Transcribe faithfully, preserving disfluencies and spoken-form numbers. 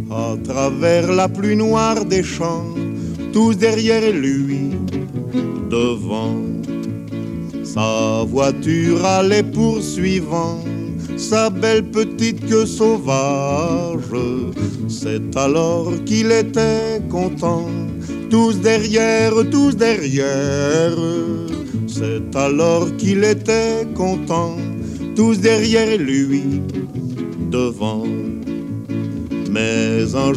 à travers la pluie noire des champs, tous derrière lui, devant. Sa voiture allait poursuivant sa belle petite queue sauvage. C'est alors qu'il était content, tous derrière, tous derrière. C'est alors qu'il était content, tous derrière lui, devant. Mais un